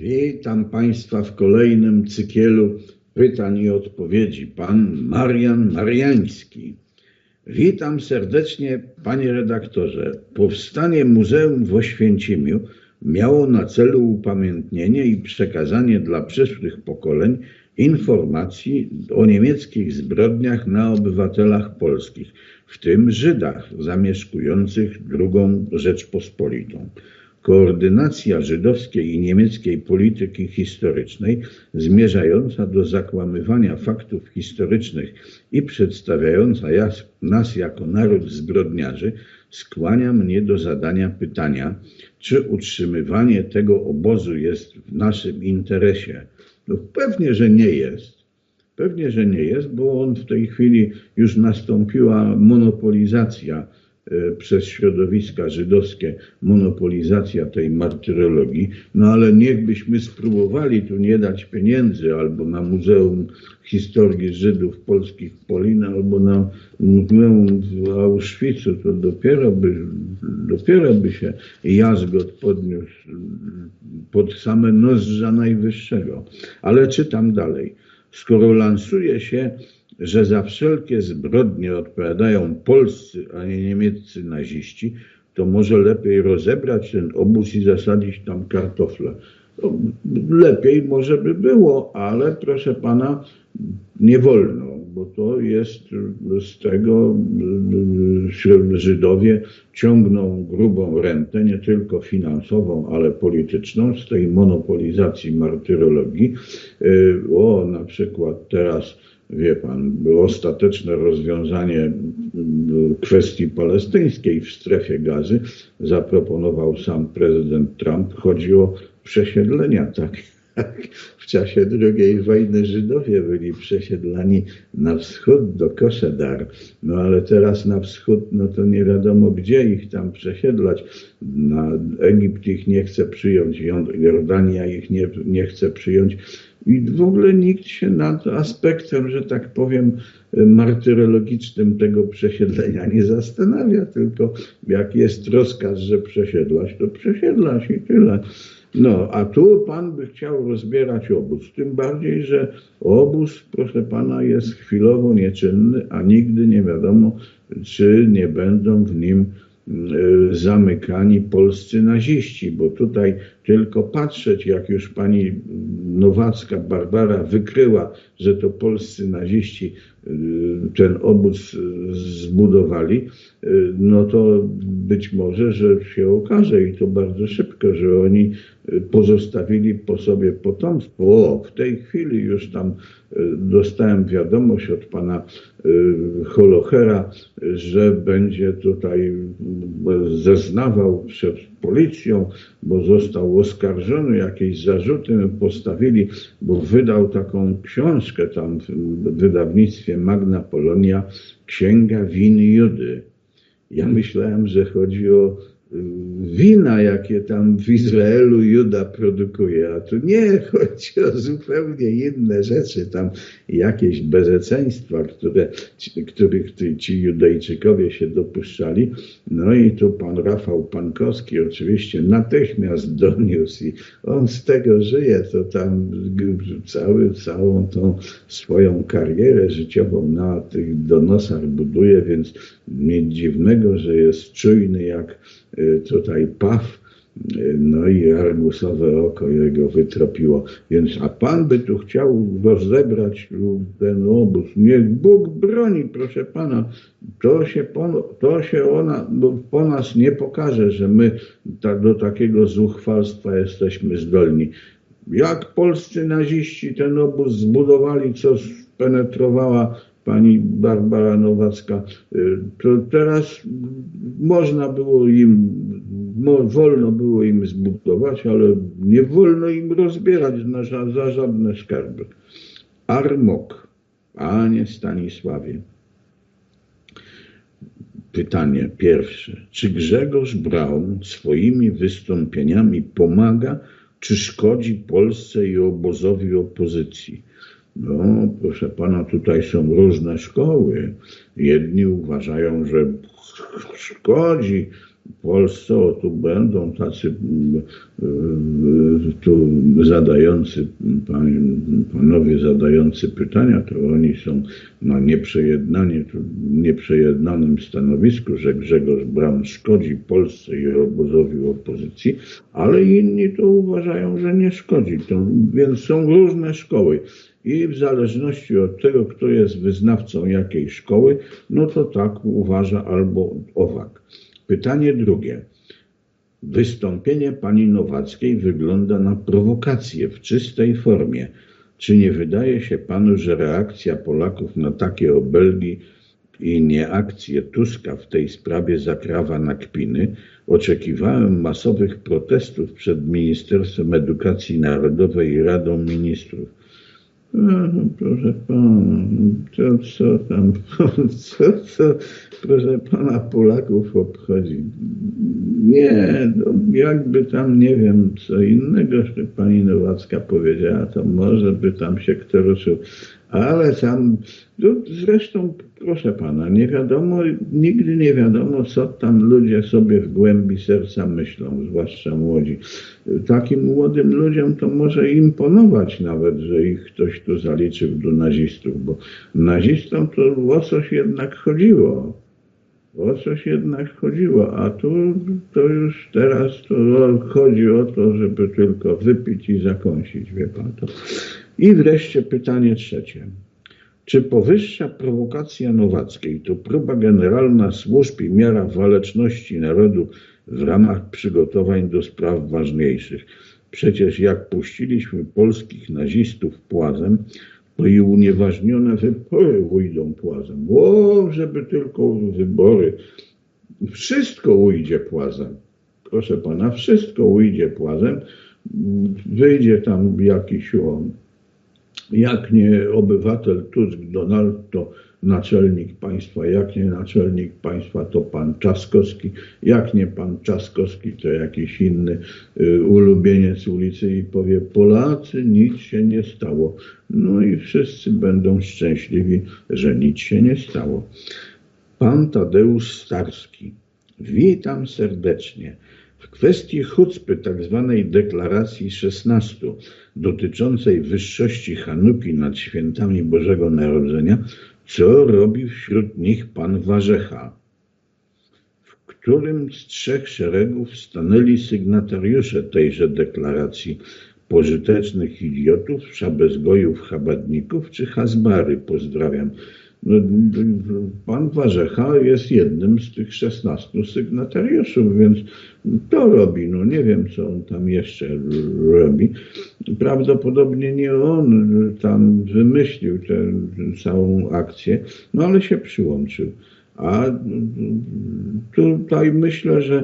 Witam Państwa w kolejnym cykielu pytań i odpowiedzi. Pan Marian Mariański. Witam serdecznie, panie redaktorze. Powstanie Muzeum w Oświęcimiu miało na celu upamiętnienie i przekazanie dla przyszłych pokoleń informacji o niemieckich zbrodniach na obywatelach polskich, w tym Żydach zamieszkujących II Rzeczpospolitą. Koordynacja żydowskiej i niemieckiej polityki historycznej zmierzająca do zakłamywania faktów historycznych i przedstawiająca nas jako naród zbrodniarzy skłania mnie do zadania pytania, czy utrzymywanie tego obozu jest w naszym interesie. No pewnie, że nie jest. Pewnie, że nie jest, bo on w tej chwili już nastąpiła monopolizacja przez środowiska żydowskie, monopolizacja tej martyrologii, no ale niechbyśmy spróbowali tu nie dać pieniędzy albo na Muzeum Historii Żydów Polskich w Polinie, albo na Muzeum w Auschwitzu, to dopiero by się jazgot podniósł pod same nozdrza najwyższego. Ale czytam dalej. Skoro lansuje się, że za wszelkie zbrodnie odpowiadają polscy, a nie niemieccy naziści, to może lepiej rozebrać ten obóz i zasadzić tam kartofle. No, lepiej może by było, ale proszę pana, nie wolno, bo to jest z tego Żydowie ciągną grubą rentę, nie tylko finansową, ale polityczną, z tej monopolizacji martyrologii. Na przykład teraz, wie pan, było ostateczne rozwiązanie kwestii palestyńskiej w strefie Gazy. Zaproponował sam prezydent Trump. Chodzi o przesiedlenia, tak jak w czasie II wojny Żydowie byli przesiedlani na wschód do Koszedar. No ale teraz na wschód, no to nie wiadomo gdzie ich tam przesiedlać. Egipt ich nie chce przyjąć, Jordania ich nie chce przyjąć. I w ogóle nikt się nad aspektem, że tak powiem, martyrologicznym tego przesiedlenia nie zastanawia, tylko jak jest rozkaz, że przesiedlać, to przesiedlać i tyle. No, a tu pan by chciał rozbierać obóz, tym bardziej, że obóz, proszę pana, jest chwilowo nieczynny, a nigdy nie wiadomo, czy nie będą w nim zamykani polscy naziści, bo tutaj tylko patrzeć, jak już pani Nowacka Barbara wykryła, że to polscy naziści ten obóz zbudowali, no to być może, że się okaże i to bardzo szybko, że oni pozostawili po sobie potomstwo. W tej chwili już tam dostałem wiadomość od pana Holochera, że będzie tutaj zeznawał przed policją, bo został oskarżony, jakieś zarzuty postawili, bo wydał taką książkę tam w wydawnictwie Magna Polonia, Księga Win Judy. Ja myślałem, że chodzi o wina, jakie tam w Izraelu Juda produkuje, a tu nie, chodzi o zupełnie inne rzeczy, tam jakieś bezeceństwa, których ci Judejczykowie się dopuszczali. No i tu pan Rafał Pankowski oczywiście natychmiast doniósł i on z tego żyje, to tam całą tą swoją karierę życiową na tych donosach buduje, więc nic dziwnego, że jest czujny jak tutaj paw, no i argusowe oko jego wytropiło. Więc a pan by tu chciał rozebrać ten obóz. Niech Bóg broni, proszę pana. To się po nas nie pokaże, że my do takiego zuchwalstwa jesteśmy zdolni. Jak polscy naziści ten obóz zbudowali, co spenetrowała pani Barbara Nowacka, to teraz wolno było im zbudować, ale nie wolno im rozbierać za żadne skarby. Armok, panie Stanisławie. Pytanie pierwsze. Czy Grzegorz Braun swoimi wystąpieniami pomaga, czy szkodzi Polsce i obozowi opozycji? No, proszę pana, tutaj są różne szkoły. Jedni uważają, że szkodzi, Polsce, o tu będą tacy tu zadający, panowie zadający pytania, to oni są na nieprzejednanym stanowisku, że Grzegorz Braun szkodzi Polsce i obozowi opozycji, ale inni to uważają, że nie szkodzi. Więc są różne szkoły. I w zależności od tego, kto jest wyznawcą jakiej szkoły, no to tak uważa albo owak. Pytanie drugie. Wystąpienie pani Nowackiej wygląda na prowokację w czystej formie. Czy nie wydaje się panu, że reakcja Polaków na takie obelgi i nieakcję Tuska w tej sprawie zakrawa na kpiny? Oczekiwałem masowych protestów przed Ministerstwem Edukacji Narodowej i Radą Ministrów. Proszę pana, to co tam, co proszę pana Polaków obchodzi? Nie, no jakby tam nie wiem co innego, że pani Nowacka powiedziała, to może by tam się kto ruszył. Ale tam, no zresztą proszę pana, nie wiadomo, nigdy nie wiadomo, co tam ludzie sobie w głębi serca myślą, zwłaszcza młodzi. Takim młodym ludziom to może imponować nawet, że ich ktoś tu zaliczył do nazistów, bo nazistom to o coś jednak chodziło. O coś jednak chodziło, a tu to już teraz to chodzi o to, żeby tylko wypić i zakąsić, wie pan to. I wreszcie pytanie trzecie. Czy powyższa prowokacja Nowackiej to próba generalna służb i miara waleczności narodu w ramach przygotowań do spraw ważniejszych? Przecież jak puściliśmy polskich nazistów płazem, to i unieważnione wybory ujdą płazem. O, żeby tylko wybory. Wszystko ujdzie płazem. Proszę pana, wszystko ujdzie płazem. Wyjdzie tam jakiś jak nie obywatel Tusk, Donald, to naczelnik państwa, jak nie naczelnik państwa, to pan Trzaskowski, jak nie pan Trzaskowski, to jakiś inny ulubieniec ulicy i powie: Polacy, nic się nie stało. No i wszyscy będą szczęśliwi, że nic się nie stało. Pan Tadeusz Starski. Witam serdecznie. W kwestii chucpy, tak zwanej deklaracji 16 dotyczącej wyższości Chanuki nad świętami Bożego Narodzenia, co robi wśród nich pan Warzecha? W którym z 3 szeregów stanęli sygnatariusze tejże deklaracji? Pożytecznych idiotów, szabezgojów, chabadników czy Hasbary? Pozdrawiam. No, pan Warzecha jest jednym z tych 16 sygnatariuszów, więc to robi. No nie wiem, co on tam jeszcze robi. Prawdopodobnie nie on tam wymyślił tę całą akcję, no ale się przyłączył. A tutaj myślę, że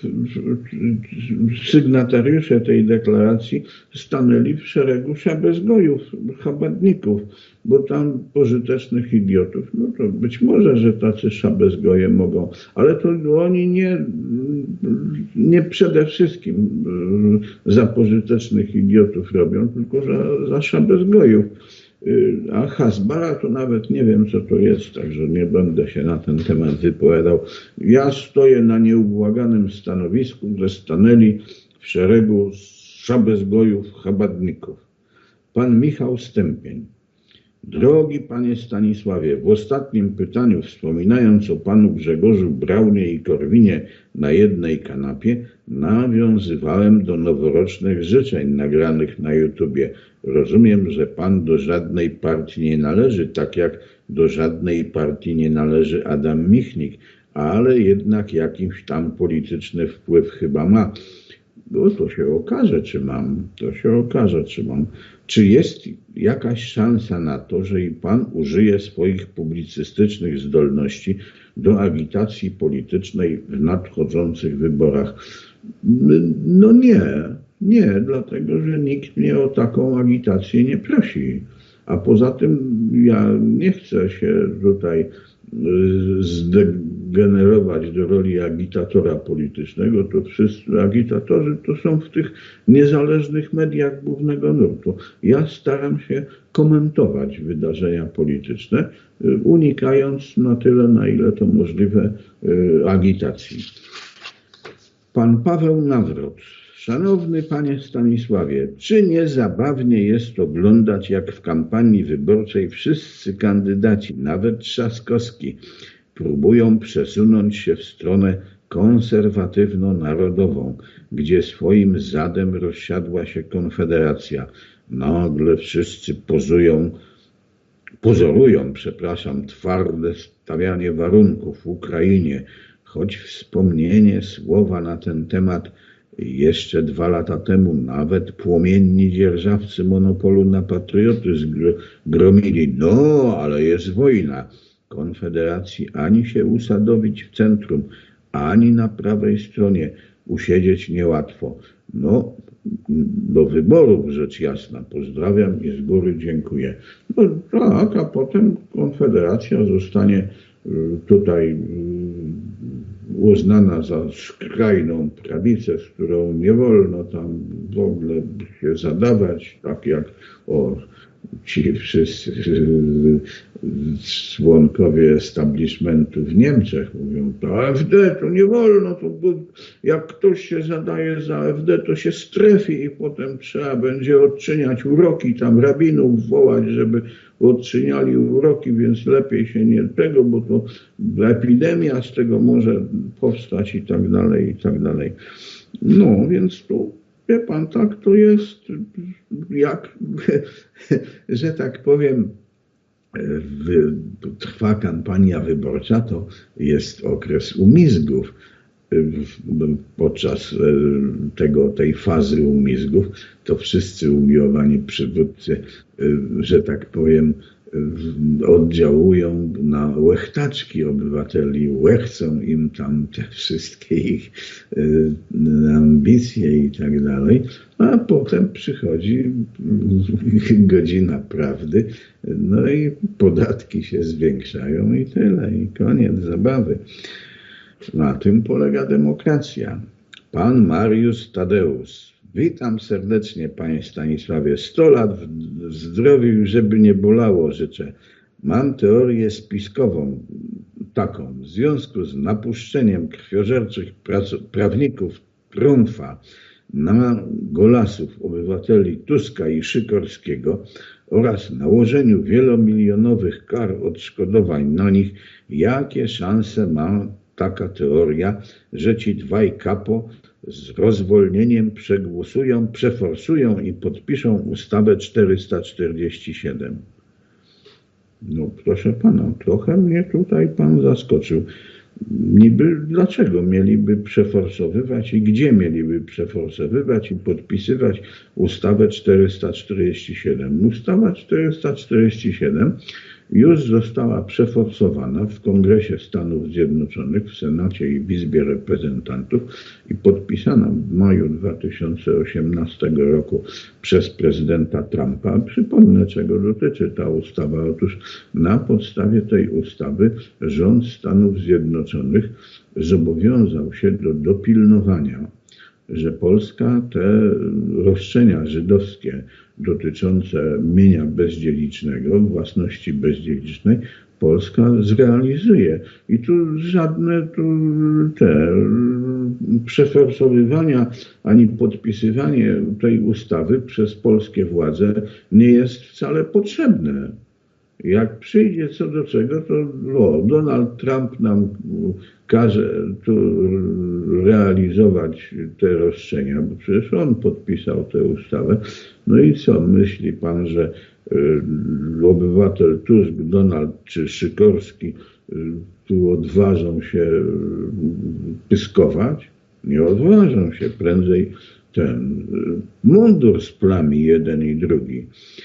sygnatariusze tej deklaracji stanęli w szeregu szabezgojów, chabadników, bo tam pożytecznych idiotów, no to być może, że tacy szabezgoje mogą, ale to oni nie przede wszystkim za pożytecznych idiotów robią, tylko za szabezgojów. A Hasbara to nawet nie wiem, co to jest, także nie będę się na ten temat wypowiadał. Ja stoję na nieubłaganym stanowisku, że stanęli w szeregu szabezgojów, chabadników. Pan Michał Stępień. Drogi panie Stanisławie, w ostatnim pytaniu, wspominając o panu Grzegorzu Braunie i Korwinie na jednej kanapie, nawiązywałem do noworocznych życzeń nagranych na YouTubie. Rozumiem, że pan do żadnej partii nie należy, tak jak do żadnej partii nie należy Adam Michnik, ale jednak jakiś tam polityczny wpływ chyba ma. No to się okaże, czy mam. Czy jest jakaś szansa na to, że i pan użyje swoich publicystycznych zdolności do agitacji politycznej w nadchodzących wyborach? No nie, dlatego że nikt mnie o taką agitację nie prosi. A poza tym ja nie chcę się tutaj zdegenerować do roli agitatora politycznego. To wszyscy agitatorzy to są w tych niezależnych mediach głównego nurtu. Ja staram się komentować wydarzenia polityczne, unikając na tyle, na ile to możliwe, agitacji. Pan Paweł Nawrot. Szanowny panie Stanisławie, czy nie zabawnie jest oglądać, jak w kampanii wyborczej wszyscy kandydaci, nawet Trzaskowski, próbują przesunąć się w stronę konserwatywno-narodową, gdzie swoim zadem rozsiadła się Konfederacja. Nagle wszyscy pozorują, twarde stawianie warunków Ukrainie, choć wspomnienie słowa na ten temat jeszcze 2 lata temu nawet płomienni dzierżawcy monopolu na patriotyzm gromili. No, ale jest wojna. Konfederacji ani się usadowić w centrum, ani na prawej stronie usiedzieć niełatwo. No, do wyborów rzecz jasna. Pozdrawiam i z góry dziękuję. No tak, a potem Konfederacja zostanie tutaj uznana za skrajną prawicę, z którą nie wolno tam w ogóle się zadawać, tak jak ci wszyscy członkowie establishmentu w Niemczech mówią, to AfD to nie wolno, to jak ktoś się zadaje za AfD, to się strefi i potem trzeba będzie odczyniać uroki, tam rabinów wołać, żeby odczyniali uroki, więc lepiej się nie tego, bo to epidemia z tego może powstać i tak dalej, i tak dalej. No, więc tu wie pan, tak to jest, jak, że tak powiem, trwa kampania wyborcza, to jest okres umizgów. Podczas tej fazy umizgów to wszyscy umiłowani przywódcy, że tak powiem, oddziałują na łechtaczki obywateli, łechcą im tam te wszystkie ich ambicje i tak dalej, a potem przychodzi godzina prawdy, no i podatki się zwiększają i tyle, i koniec zabawy. Na tym polega demokracja. Pan Mariusz Tadeusz. Witam serdecznie, panie Stanisławie. 100 lat w zdrowiu, żeby nie bolało, życzę. Mam teorię spiskową taką. W związku z napuszczeniem krwiożerczych prawników Trumfa na golasów obywateli Tuska i Sikorskiego oraz nałożeniu wielomilionowych kar odszkodowań na nich, jakie szanse ma taka teoria, że ci dwaj kapo z rozwolnieniem przegłosują, przeforsują i podpiszą ustawę 447. No proszę pana, trochę mnie tutaj pan zaskoczył. Niby dlaczego mieliby przeforsowywać i gdzie mieliby przeforsowywać i podpisywać ustawę 447? Ustawa 447 już została przeforsowana w Kongresie Stanów Zjednoczonych, w Senacie i w Izbie Reprezentantów i podpisana w maju 2018 roku przez prezydenta Trumpa. Przypomnę, czego dotyczy ta ustawa. Otóż na podstawie tej ustawy rząd Stanów Zjednoczonych zobowiązał się do dopilnowania, że Polska te roszczenia żydowskie dotyczące mienia bezdziedzicznego, własności bezdziedzicznej, Polska zrealizuje. I tu żadne przeforsowywania ani podpisywanie tej ustawy przez polskie władze nie jest wcale potrzebne. Jak przyjdzie co do czego, to Donald Trump nam każe tu realizować te roszczenia, bo przecież on podpisał tę ustawę. No i co, myśli pan, że obywatel Tusk, Donald czy Sikorski tu odważą się pyskować? Nie odważą się, prędzej ten mundur splami jeden i drugi.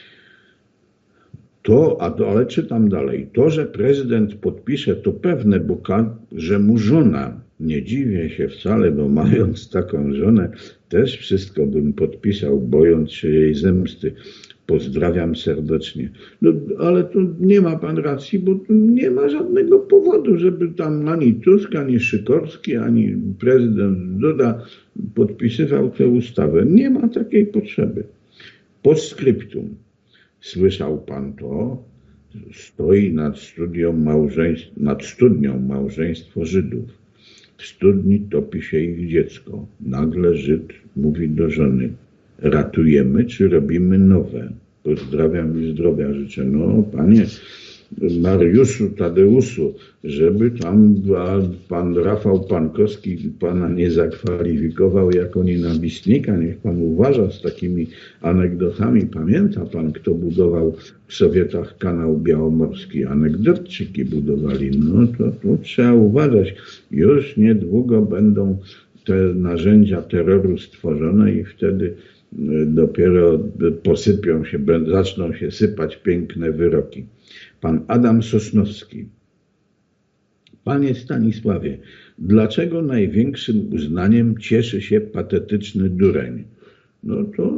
Ale czytam dalej. To, że prezydent podpisze, to pewne, bo że mu żona, nie dziwię się wcale, bo mając taką żonę, też wszystko bym podpisał, bojąc się jej zemsty. Pozdrawiam serdecznie. No, ale tu nie ma pan racji, bo tu nie ma żadnego powodu, żeby tam ani Tusk, ani Sikorski, ani prezydent Duda podpisywał tę ustawę. Nie ma takiej potrzeby. Postscriptum. Słyszał pan to? Stoi nad studnią małżeństwo Żydów. w studni topi się ich dziecko. Nagle Żyd mówi do żony: ratujemy czy robimy nowe? Pozdrawiam i zdrowia życzę. No, panie Mariuszu, Tadeuszu, żeby tam pan Rafał Pankowski pana nie zakwalifikował jako nienawistnika. Niech pan uważa z takimi anegdotami. Pamięta pan, kto budował w Sowietach kanał białomorski? Anegdotczyki budowali. No to trzeba uważać. Już niedługo będą te narzędzia terroru stworzone i wtedy dopiero zaczną się sypać piękne wyroki. Pan Adam Sosnowski. Panie Stanisławie, dlaczego największym uznaniem cieszy się patetyczny dureń? No to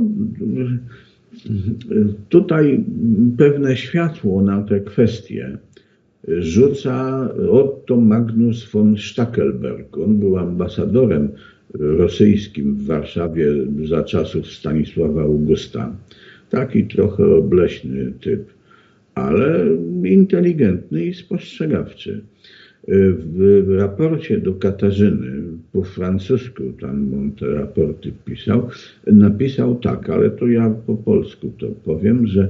tutaj pewne światło na tę kwestię rzuca Otto Magnus von Stackelberg. On był ambasadorem rosyjskim w Warszawie za czasów Stanisława Augusta. Taki trochę obleśny typ, ale inteligentny i spostrzegawczy. W raporcie do Katarzyny, po francusku tam on te raporty napisał tak, ale to ja po polsku to powiem, że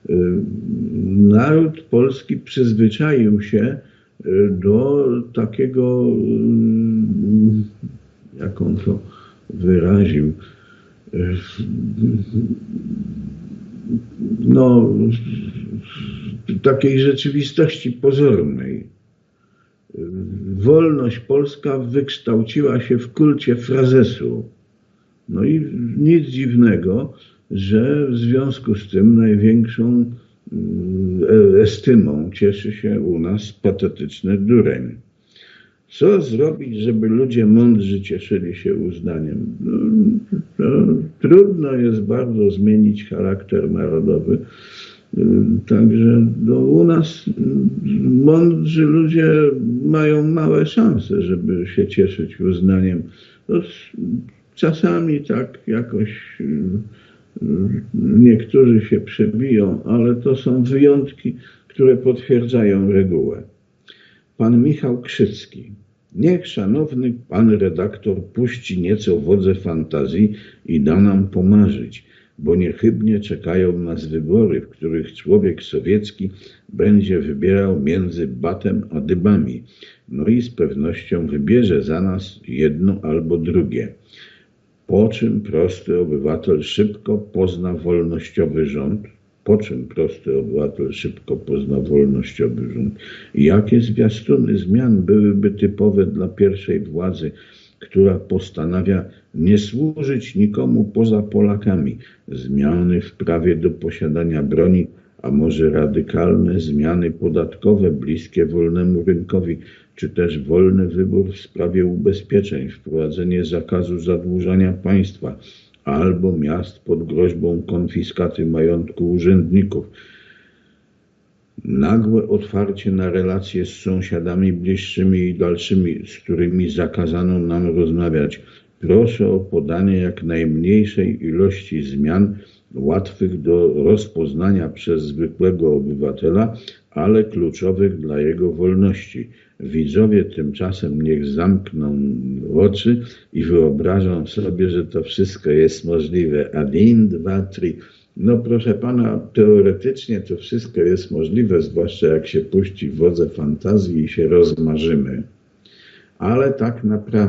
naród polski przyzwyczaił się do takiego, jak on to wyraził, no, takiej rzeczywistości pozornej. Wolność polska wykształciła się w kulcie frazesu. No i nic dziwnego, że w związku z tym największą estymą cieszy się u nas patetyczny dureń. Co zrobić, żeby ludzie mądrzy cieszyli się uznaniem? No, trudno jest bardzo zmienić charakter narodowy. Także u nas mądrzy ludzie mają małe szanse, żeby się cieszyć uznaniem. Czasami tak jakoś niektórzy się przebiją, ale to są wyjątki, które potwierdzają regułę. Pan Michał Krzycki. Niech szanowny pan redaktor puści nieco wodze fantazji i da nam pomarzyć, bo niechybnie czekają nas wybory, w których człowiek sowiecki będzie wybierał między batem a dybami. No i z pewnością wybierze za nas jedno albo drugie. Po czym prosty obywatel szybko pozna wolnościowy rząd? Jakie zwiastuny zmian byłyby typowe dla pierwszej władzy, która postanawia nie służyć nikomu poza Polakami? Zmiany w prawie do posiadania broni, a może radykalne zmiany podatkowe bliskie wolnemu rynkowi, czy też wolny wybór w sprawie ubezpieczeń, wprowadzenie zakazu zadłużania państwa albo miast pod groźbą konfiskaty majątku urzędników. Nagłe otwarcie na relacje z sąsiadami bliższymi i dalszymi, z którymi zakazano nam rozmawiać. Proszę o podanie jak najmniejszej ilości zmian, łatwych do rozpoznania przez zwykłego obywatela, ale kluczowych dla jego wolności. Widzowie tymczasem niech zamkną oczy i wyobrażą sobie, że to wszystko jest możliwe. 1, 2, 3. No proszę pana, teoretycznie to wszystko jest możliwe, zwłaszcza jak się puści wodze fantazji i się rozmarzymy. Ale tak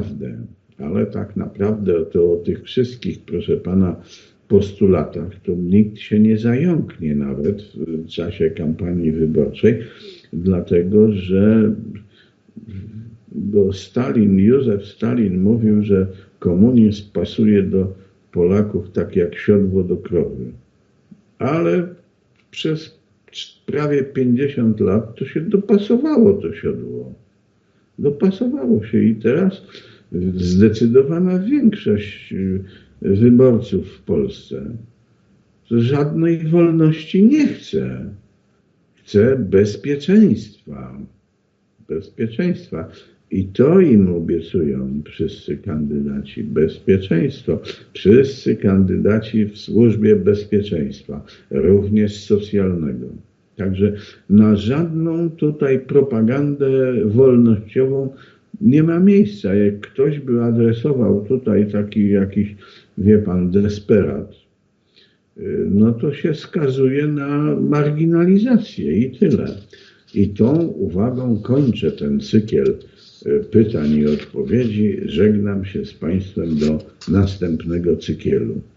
naprawdę to o tych wszystkich, proszę pana, postulatach to nikt się nie zająknie nawet w czasie kampanii wyborczej, dlatego że Józef Stalin mówił, że komunizm pasuje do Polaków tak jak siodło do krowy. Ale przez prawie 50 lat to się dopasowało to siodło. Dopasowało się i teraz zdecydowana większość wyborców w Polsce żadnej wolności nie chce. Chce bezpieczeństwa. I to im obiecują wszyscy kandydaci. Bezpieczeństwo. Wszyscy kandydaci w służbie bezpieczeństwa, również socjalnego. Także na żadną tutaj propagandę wolnościową nie ma miejsca. Jak ktoś by adresował tutaj taki jakiś, wie pan, desperat, no to się skazuje na marginalizację i tyle. I tą uwagą kończę ten cykl pytań i odpowiedzi. Żegnam się z Państwem do następnego cyklu.